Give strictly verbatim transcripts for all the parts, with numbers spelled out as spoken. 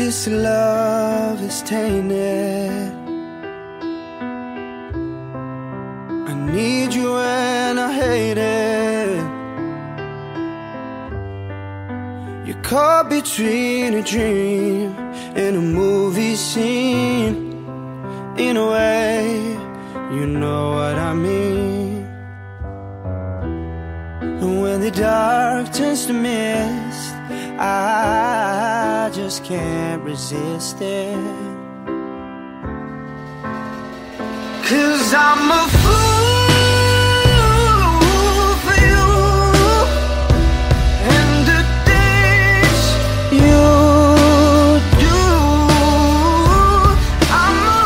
This love is tainted. I need you and I hate it. You're caught between a dream and a movie scene. In a way, you know what I mean. And when the dark turns to mist, I just can't resist it. 'Cause I'm a fool for you and the things you do. I'm a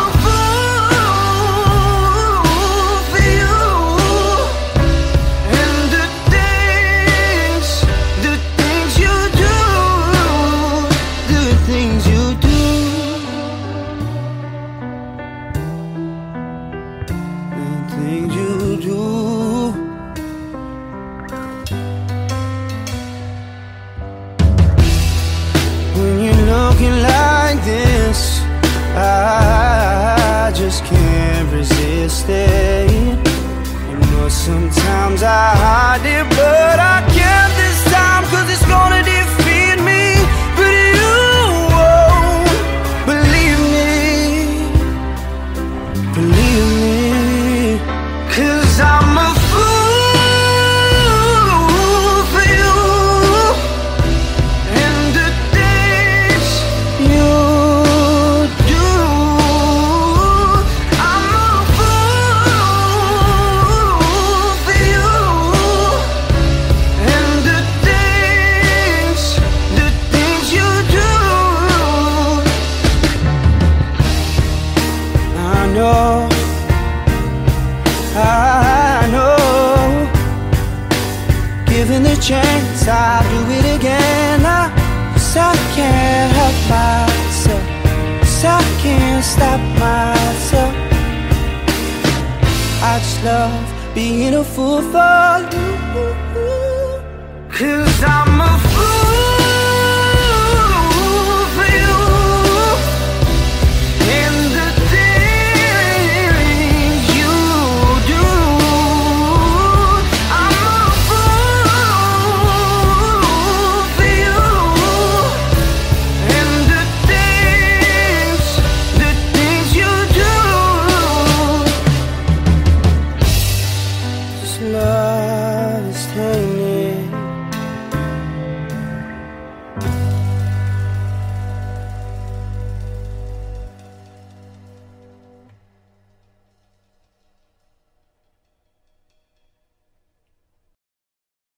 fool for you and the things, the things you do, the things you do. Things you do. When you're looking like this, I just can't resist it. You know sometimes I hide it, but I can't this time, 'cause it's gonna defeat me. But you won't believe me, believe me. 'Cause I'm a fool for you and the things you do. I'm a fool for you and the things, the things you do. I know, I know, given the chance, I'll do it again. I, 'cause I can't help myself, 'cause I can't stop myself. I just love being a fool for you. 'Cause I'm a fool for you and the things you do. I'm a fool for you and the things, the things you do. Just love.